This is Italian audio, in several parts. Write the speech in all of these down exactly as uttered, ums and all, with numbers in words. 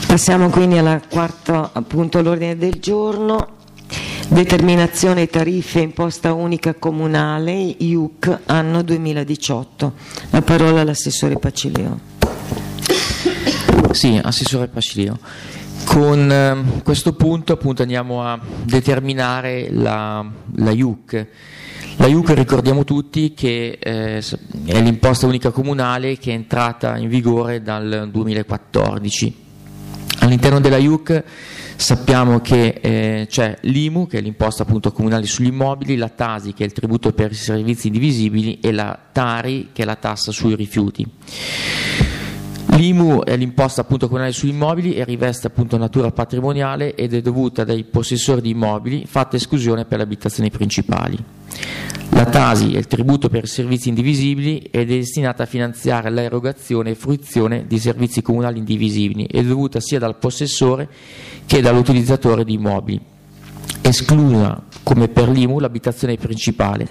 Passiamo quindi al quarto punto all'ordine del giorno, determinazione tariffe imposta unica comunale, I U C, anno duemiladiciotto. La parola all'assessore Pacilio. Sì, assessore Pacilio. Con eh, questo punto appunto andiamo a determinare la, la I U C. La I U C, ricordiamo tutti che eh, è l'imposta unica comunale che è entrata in vigore dal duemilaquattordici. All'interno della I U C sappiamo che eh, c'è l'I M U, che è l'imposta appunto comunale sugli immobili, la Tasi, che è il tributo per i servizi indivisibili, e la Tari, che è la tassa sui rifiuti. L'I M U è l'imposta appunto comunale sugli immobili e riveste appunto natura patrimoniale ed è dovuta dai possessori di immobili, fatta esclusione per le abitazioni principali. La Tasi è il tributo per i servizi indivisibili ed è destinata a finanziare l'erogazione e fruizione di servizi comunali indivisibili ed è dovuta sia dal possessore che dall'utilizzatore di immobili. Esclusa, come per l'I M U, l'abitazione principale.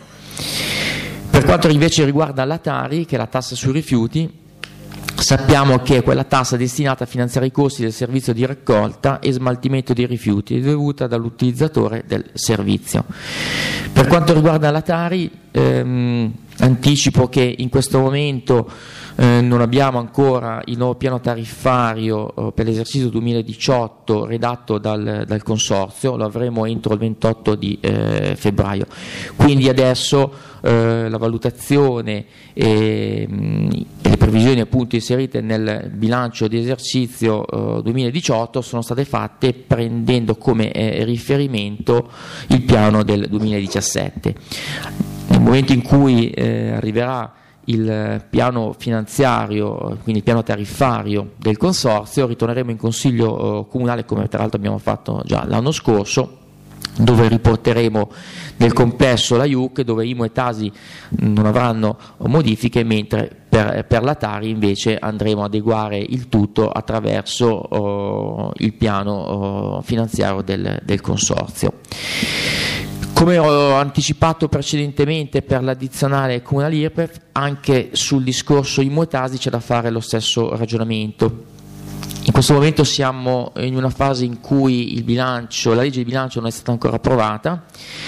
Per quanto invece riguarda la Tari, che è la tassa sui rifiuti, sappiamo che è quella tassa destinata a finanziare i costi del servizio di raccolta e smaltimento dei rifiuti è dovuta dall'utilizzatore del servizio. Per quanto riguarda la Tari, ehm, anticipo che in questo momento eh, non abbiamo ancora il nuovo piano tariffario eh, per l'esercizio duemiladiciotto redatto dal, dal Consorzio, lo avremo entro il ventotto di eh, febbraio. Quindi adesso eh, la valutazione e, e le previsioni appunto inserite nel bilancio di esercizio eh, duemiladiciotto sono state fatte prendendo come eh, riferimento il piano del duemiladiciassette. Nel momento in cui eh, arriverà il piano finanziario, quindi il piano tariffario del Consorzio, ritorneremo in Consiglio eh, Comunale, come tra l'altro abbiamo fatto già l'anno scorso, dove riporteremo nel complesso la I U C, dove I M U e Tasi non avranno modifiche, mentre per, per la Tari invece andremo ad adeguare il tutto attraverso oh, il piano oh, finanziario del, del Consorzio. Come ho anticipato precedentemente per l'addizionale comunale I R P E F, anche sul discorso I M U e Tasi c'è da fare lo stesso ragionamento. In questo momento siamo in una fase in cui il bilancio, la legge di bilancio non è stata ancora approvata.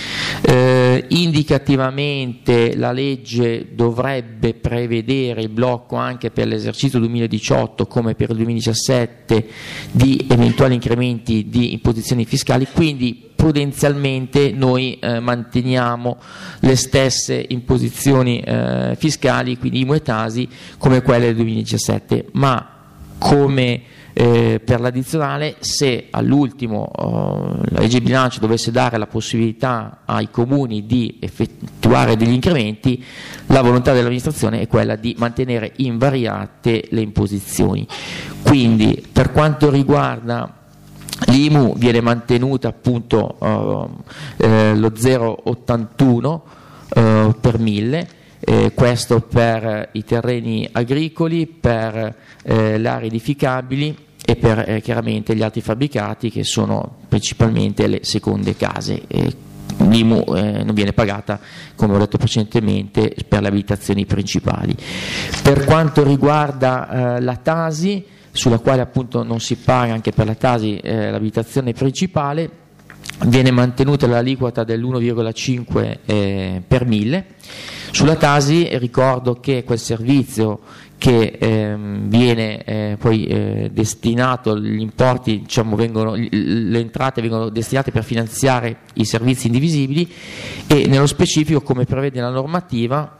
Eh, indicativamente la legge dovrebbe prevedere il blocco anche per l'esercizio duemiladiciotto come per il duemiladiciassette di eventuali incrementi di imposizioni fiscali, quindi prudenzialmente noi eh, manteniamo le stesse imposizioni eh, fiscali, quindi I M U e Tasi, come quelle del duemiladiciassette, ma come Eh, per l'addizionale, se all'ultimo eh, la legge di bilancio dovesse dare la possibilità ai comuni di effettuare degli incrementi, la volontà dell'amministrazione è quella di mantenere invariate le imposizioni. Quindi per quanto riguarda l'I M U viene mantenuta appunto eh, eh, lo zero virgola ottantuno eh, per mille. Eh, questo per i terreni agricoli, per eh, le aree edificabili e per eh, chiaramente gli altri fabbricati, che sono principalmente le seconde case. Eh, L'I M U eh, non viene pagata, come ho detto precedentemente, per le abitazioni principali. Per quanto riguarda eh, la Tasi, sulla quale appunto non si paga anche per la Tasi eh, l'abitazione principale, viene mantenuta l'aliquota dell'uno virgola cinque eh, per mille. Sulla Tasi ricordo che quel servizio che ehm, viene eh, poi eh, destinato, gli importi, diciamo, vengono, le entrate vengono destinate per finanziare i servizi indivisibili e nello specifico, come prevede la normativa,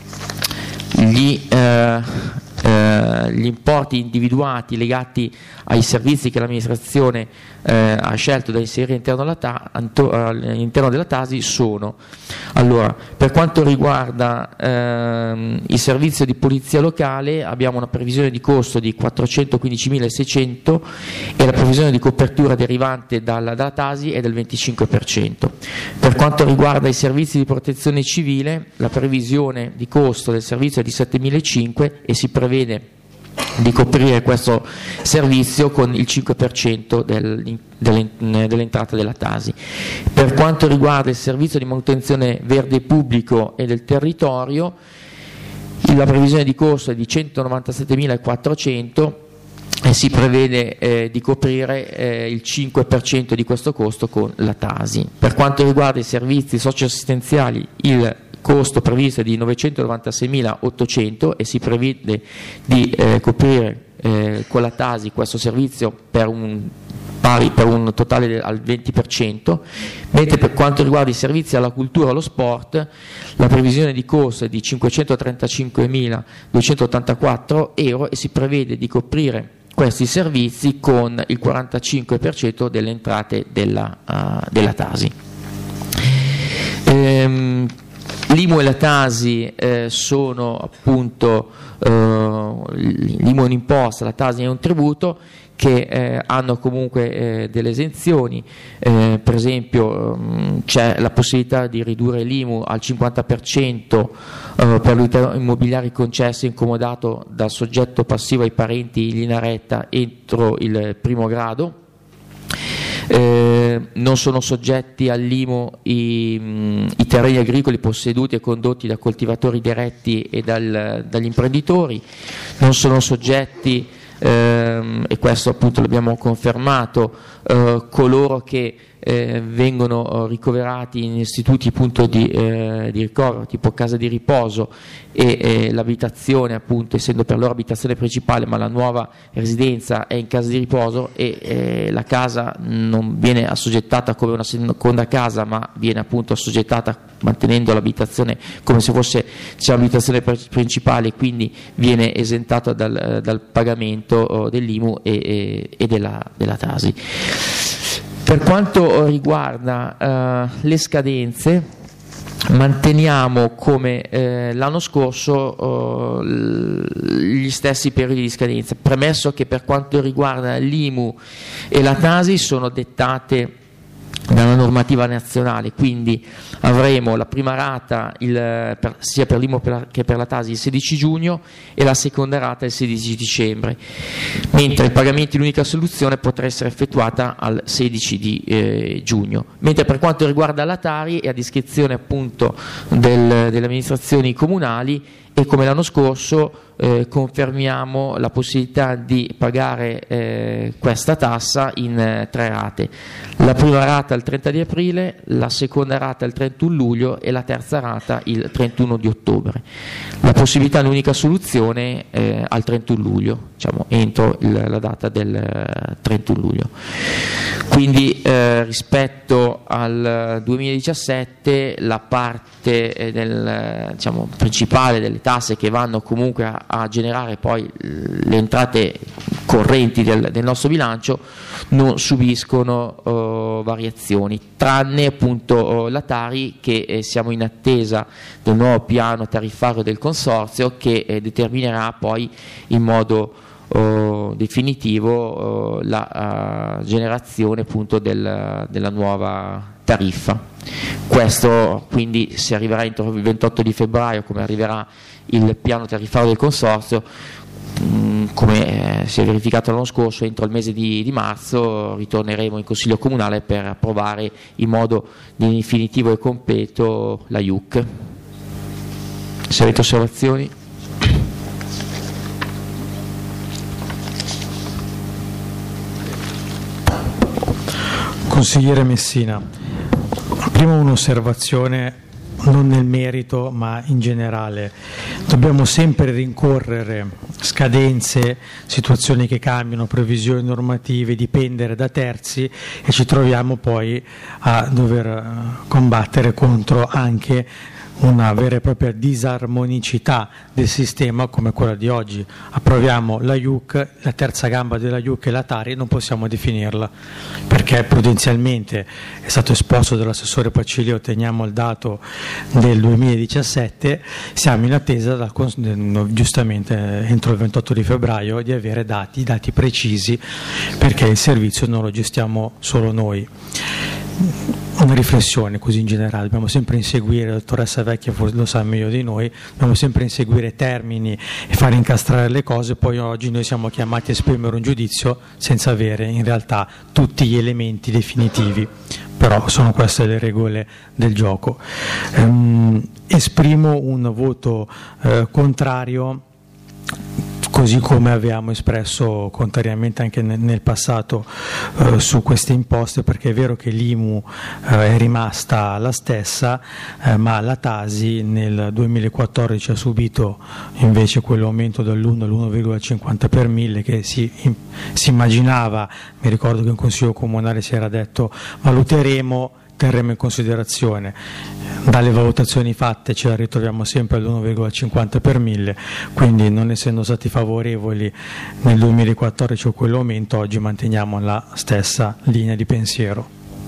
gli, eh, eh, gli importi individuati legati ai servizi che l'amministrazione eh, ha scelto da inserire all'interno della, ta- all'interno della Tasi sono: allora, per quanto riguarda ehm, il servizio di polizia locale, abbiamo una previsione di costo di quattrocentoquindicimilaseicento e la previsione di copertura derivante dalla, dalla Tasi è del venticinque per cento. Per quanto riguarda i servizi di protezione civile, la previsione di costo del servizio è di settemilacinquecento e si prevede di coprire questo servizio con il cinque per cento del, dell'entrata della Tasi. Per quanto riguarda il servizio di manutenzione verde pubblico e del territorio, la previsione di costo è di centonovantasettemilaquattrocento e si prevede eh, di coprire eh, il cinque per cento di questo costo con la Tasi. Per quanto riguarda i servizi socioassistenziali, il costo previsto è di novecentonovantaseimilaottocento e si prevede di eh, coprire eh, con la Tasi questo servizio per un pari per un totale al venti per cento, mentre per quanto riguarda i servizi alla cultura e allo sport la previsione di costo è di cinquecentotrentacinquemiladuecentottantaquattro euro e si prevede di coprire questi servizi con il quarantacinque per cento delle entrate della, uh, della Tasi. Ehm, L'I M U e la Tasi eh, sono appunto, eh, l'I M U è un'imposta, la Tasi è un tributo che eh, hanno comunque eh, delle esenzioni, eh, per esempio mh, c'è la possibilità di ridurre l'I M U al cinquanta per cento eh, per l'unità immobiliari concesse e incomodato dal soggetto passivo ai parenti in linea retta entro il primo grado. Eh, non sono soggetti all'I M U i, mh, i terreni agricoli posseduti e condotti da coltivatori diretti e dal, dagli imprenditori, non sono soggetti, ehm, e questo appunto l'abbiamo confermato, eh, coloro che eh, vengono ricoverati in istituti appunto di, eh, di ricovero tipo casa di riposo e eh, l'abitazione appunto essendo per loro abitazione principale ma la nuova residenza è in casa di riposo e eh, la casa non viene assoggettata come una seconda casa ma viene appunto assoggettata mantenendo l'abitazione come se fosse diciamo, l'abitazione principale, quindi viene esentata dal, dal pagamento dell'I M U e, e, e della, della Tasi. Per quanto riguarda uh, le scadenze, manteniamo come eh, l'anno scorso uh, gli stessi periodi di scadenza, premesso che per quanto riguarda l'I M U e la Tasi sono dettate dalla normativa nazionale, quindi avremo la prima rata il, per, sia per l'I M U che per la Tasi il sedici giugno e la seconda rata il sedici dicembre, mentre il pagamento in unica soluzione potrà essere effettuata al sedici di eh, giugno. Mentre per quanto riguarda la Tari è a discrezione appunto del, delle amministrazioni comunali e come l'anno scorso eh, confermiamo la possibilità di pagare eh, questa tassa in eh, tre rate. La prima rata il trenta di aprile, la seconda rata il trentuno luglio e la terza rata il trentuno di ottobre. La possibilità di unica soluzione eh, al trentuno luglio, diciamo entro il, la data del eh, trentuno luglio. Quindi eh, rispetto al duemiladiciassette la parte eh, del, diciamo, principale delle tasse che vanno comunque a, a generare poi le entrate correnti del, del nostro bilancio non subiscono uh, variazioni, tranne appunto uh, la Tari che eh, siamo in attesa del nuovo piano tariffario del consorzio che eh, determinerà poi in modo uh, definitivo uh, la uh, generazione appunto del, della nuova tariffa. Questo quindi si arriverà entro il ventotto di febbraio come arriverà il piano tariffario del consorzio, come eh, si è verificato l'anno scorso, entro il mese di, di marzo ritorneremo in Consiglio Comunale per approvare in modo definitivo e completo la I U C. Se avete osservazioni. Consigliere Messina, prima un'osservazione non nel merito ma in generale. Dobbiamo sempre rincorrere scadenze, situazioni che cambiano, previsioni normative, dipendere da terzi e ci troviamo poi a dover combattere contro anche una vera e propria disarmonicità del sistema come quella di oggi. Approviamo la I U C, la terza gamba della I U C è la Tari, non possiamo definirla perché prudenzialmente è stato esposto dall'assessore Pacilio, teniamo il dato del duemiladiciassette, siamo in attesa da, giustamente entro il ventotto di febbraio di avere dati, dati precisi perché il servizio non lo gestiamo solo noi. Una riflessione così in generale, dobbiamo sempre inseguire, la dottoressa Vecchia lo sa meglio di noi, dobbiamo sempre inseguire termini e fare incastrare le cose, poi oggi noi siamo chiamati a esprimere un giudizio senza avere in realtà tutti gli elementi definitivi, però sono queste le regole del gioco. Ehm, esprimo un voto eh, contrario così come avevamo espresso contrariamente anche nel, nel passato eh, su queste imposte, perché è vero che l'I M U eh, è rimasta la stessa, eh, ma la Tasi nel duemilaquattordici ha subito invece quell'aumento dall'uno all'uno virgola cinquanta per mille che si, in, si immaginava. Mi ricordo che in Consiglio Comunale si era detto valuteremo, terremo in considerazione. Dalle valutazioni fatte ce la ritroviamo sempre all'uno virgola cinquanta per mille, quindi non essendo stati favorevoli nel duemilaquattordici a quell'aumento, oggi manteniamo la stessa linea di pensiero.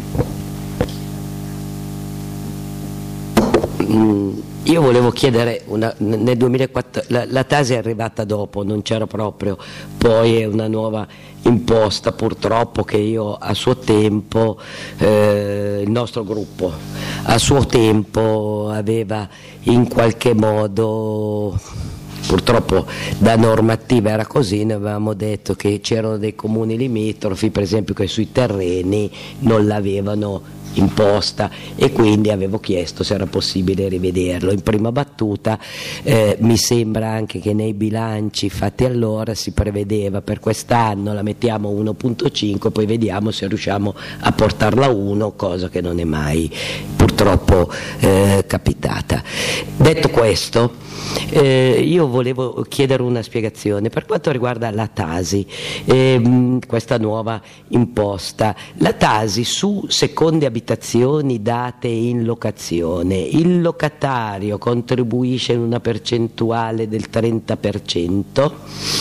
Mm, io volevo chiedere, una, nel duemilaquattro la, la Tasi è arrivata dopo, non c'era proprio, poi è una nuova imposta purtroppo che io a suo tempo, eh, il nostro gruppo a suo tempo aveva in qualche modo, purtroppo da normativa era così, noi avevamo detto che c'erano dei comuni limitrofi per esempio che sui terreni non l'avevano imposta e quindi avevo chiesto se era possibile rivederlo. In prima battuta eh, mi sembra anche che nei bilanci fatti allora si prevedeva per quest'anno la mettiamo a uno virgola cinque, poi vediamo se riusciamo a portarla a uno, cosa che non è mai purtroppo eh, capitata. Detto questo, eh, io volevo chiedere una spiegazione per quanto riguarda la Tasi, eh, questa nuova imposta. La Tasi su seconde abitazioni date in locazione, il locatario contribuisce in una percentuale del trenta per cento,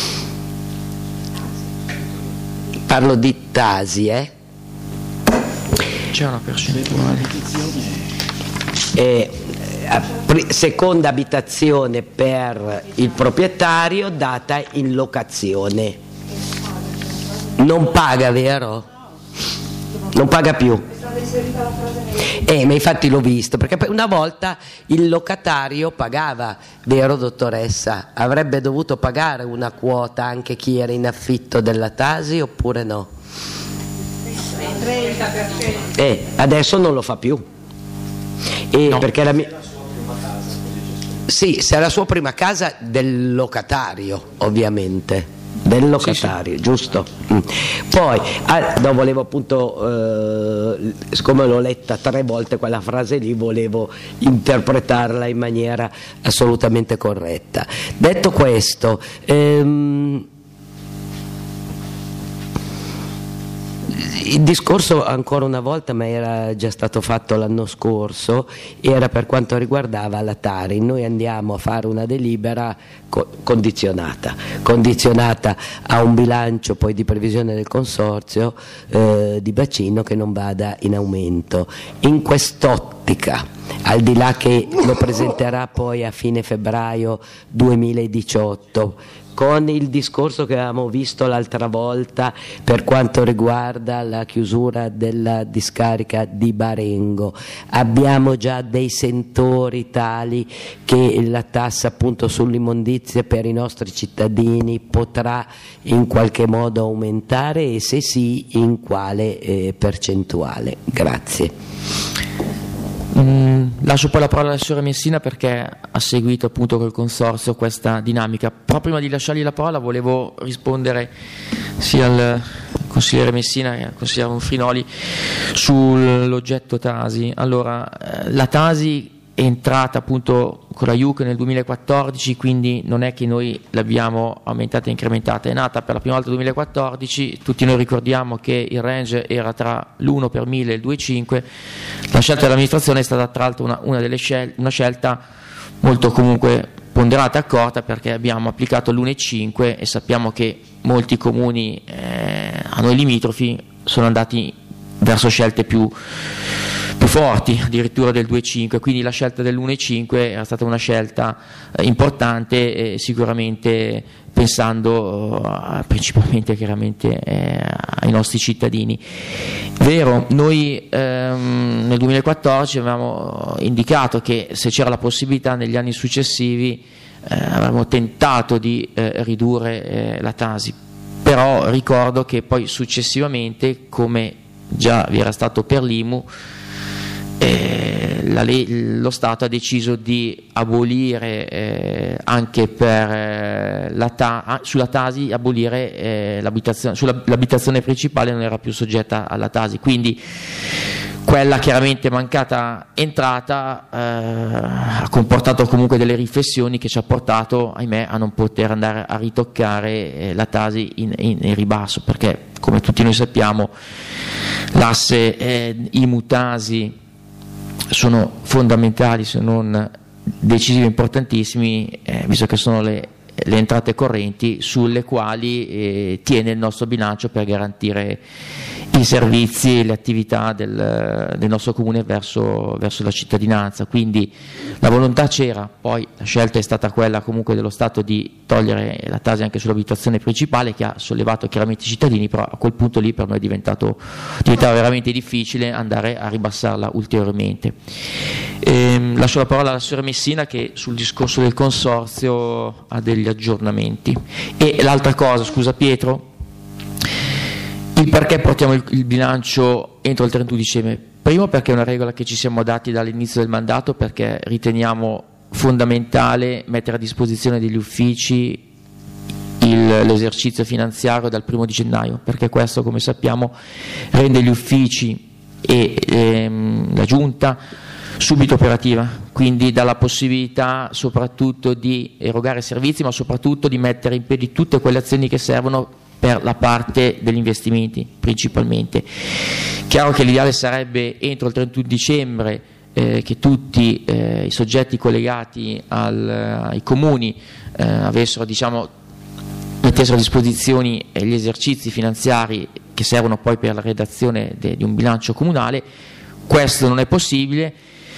parlo di Tasi, eh? C'è una percentuale. Eh, seconda abitazione per il proprietario data in locazione, non paga, vero? Non paga più. Eh, ma infatti l'ho visto, perché una volta il locatario pagava, vero dottoressa? Avrebbe dovuto pagare una quota anche chi era in affitto della Tasi oppure no? trenta per cento. Eh, adesso non lo fa più. E no. Perché la mia... Sì, se è la sua prima casa del locatario, ovviamente. Del locatario, sì, sì. Giusto? Mm. Poi, ah, no, volevo appunto, eh, siccome l'ho letta tre volte quella frase lì, volevo interpretarla in maniera assolutamente corretta. Detto questo, ehm, il discorso ancora una volta, ma era già stato fatto l'anno scorso, era per quanto riguardava la Tari. Noi andiamo a fare una delibera condizionata, condizionata a un bilancio poi di previsione del consorzio eh, di bacino che non vada in aumento. In quest'ottica, al di là che lo presenterà poi a fine febbraio duemiladiciotto, con il discorso che avevamo visto l'altra volta per quanto riguarda la chiusura della discarica di Barengo, abbiamo già dei sentori tali che la tassa appunto sull'immondizia per i nostri cittadini potrà in qualche modo aumentare, e se sì in quale eh, percentuale? Grazie. Mm, lascio poi la parola alla signora Messina perché ha seguito appunto col consorzio questa dinamica. Però prima di lasciargli la parola volevo rispondere sia al consigliere Messina che al consigliere Monfrinoli sull'oggetto Tasi. Allora, eh, la Tasi è entrata appunto con la I U C nel duemilaquattordici, quindi non è che noi l'abbiamo aumentata e incrementata, è nata per la prima volta nel duemilaquattordici, tutti noi ricordiamo che il range era tra l'uno per mille e il due virgola cinque, la scelta dell'amministrazione è stata tra l'altro una, una, delle scel- una scelta molto comunque ponderata e accorta, perché abbiamo applicato l'uno virgola cinque e sappiamo che molti comuni eh, a noi limitrofi sono andati verso scelte più più forti, addirittura del due virgola cinque, quindi la scelta dell'uno virgola cinque era stata una scelta eh, importante, eh, sicuramente pensando eh, principalmente chiaramente eh, ai nostri cittadini. Vero, noi ehm, nel duemilaquattordici avevamo indicato che se c'era la possibilità negli anni successivi eh, avevamo tentato di eh, ridurre eh, la Tasi, però ricordo che poi successivamente, come già vi era stato per l'I M U, Eh, la, lo Stato ha deciso di abolire eh, anche per eh, la ta, sulla Tasi abolire eh, l'abitazione, sulla, l'abitazione principale non era più soggetta alla Tasi, quindi quella chiaramente mancata entrata eh, ha comportato comunque delle riflessioni che ci ha portato, ahimè, a non poter andare a ritoccare eh, la Tasi in, in, in ribasso, perché come tutti noi sappiamo l'asse eh, I M U-Tasi sono fondamentali, se non decisivi, importantissimi, eh, visto che sono le, le entrate correnti sulle quali eh, tiene il nostro bilancio per garantire i servizi e le attività del, del nostro comune verso, verso la cittadinanza. Quindi la volontà c'era, poi la scelta è stata quella comunque dello Stato di togliere la Tasi anche sull'abitazione principale, che ha sollevato chiaramente i cittadini, però a quel punto lì per noi è diventato diventava veramente difficile andare a ribassarla ulteriormente. Ehm, lascio la parola alla signora Messina, che sul discorso del consorzio ha degli aggiornamenti. E l'altra cosa, scusa Pietro, il perché portiamo il, il bilancio entro il trentuno dicembre? Primo, perché è una regola che ci siamo dati dall'inizio del mandato, perché riteniamo fondamentale mettere a disposizione degli uffici il, l'esercizio finanziario dal primo di gennaio, perché questo, come sappiamo, rende gli uffici e ehm, la Giunta subito operativa, quindi dà la possibilità soprattutto di erogare servizi, ma soprattutto di mettere in piedi tutte quelle azioni che servono per la parte degli investimenti principalmente. Chiaro che l'ideale sarebbe entro il trentuno dicembre eh, che tutti eh, i soggetti collegati al, ai comuni eh, avessero, diciamo, mettessero a disposizione gli esercizi finanziari che servono poi per la redazione de, di un bilancio comunale. Questo non è possibile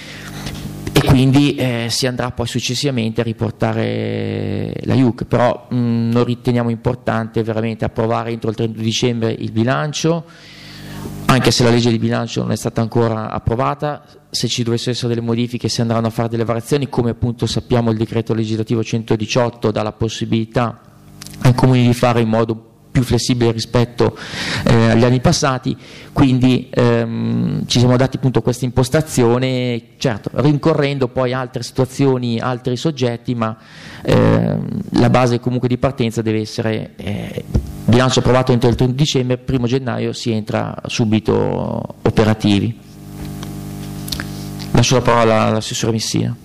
e quindi eh, si andrà poi successivamente a riportare la I U C, però mh, non riteniamo importante veramente approvare entro il trentuno dicembre il bilancio, anche se la legge di bilancio non è stata ancora approvata. Se ci dovessero essere delle modifiche si andranno a fare delle variazioni, come appunto sappiamo il decreto legislativo centodiciotto dà la possibilità ai comuni di fare in modo più flessibile rispetto eh, agli anni passati, quindi ehm, ci siamo dati appunto questa impostazione, certo rincorrendo poi altre situazioni, altri soggetti, ma ehm, la base comunque di partenza deve essere eh, bilancio approvato entro il trentuno dicembre, primo gennaio si entra subito operativi. Lascio la parola all'assessore Messina.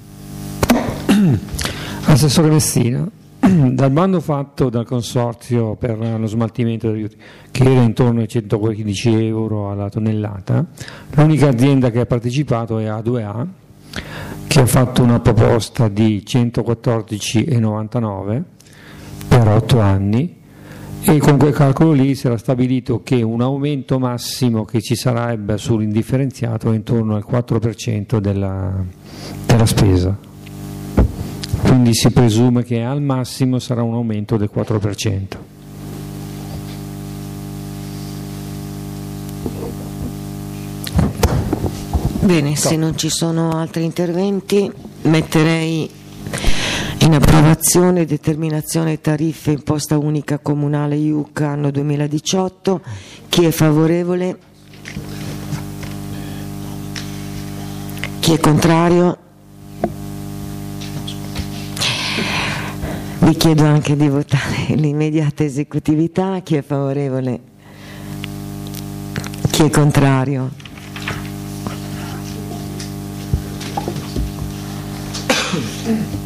Assessore Messina, dal bando fatto dal consorzio per lo smaltimento dei rifiuti, che era intorno ai centoquindici euro alla tonnellata, l'unica azienda che ha partecipato è A due A, che ha fatto una proposta di centoquattordici virgola novantanove per otto anni, e con quel calcolo lì si era stabilito che un aumento massimo che ci sarebbe sull'indifferenziato è intorno al quattro per cento della, della spesa. Quindi si presume che al massimo sarà un aumento del quattro per cento. Bene, se non ci sono altri interventi metterei in approvazione determinazione tariffe imposta unica comunale I U C anno duemiladiciotto. Chi è favorevole? Chi è contrario? Vi chiedo anche di votare l'immediata esecutività. Chi è favorevole? Chi è contrario?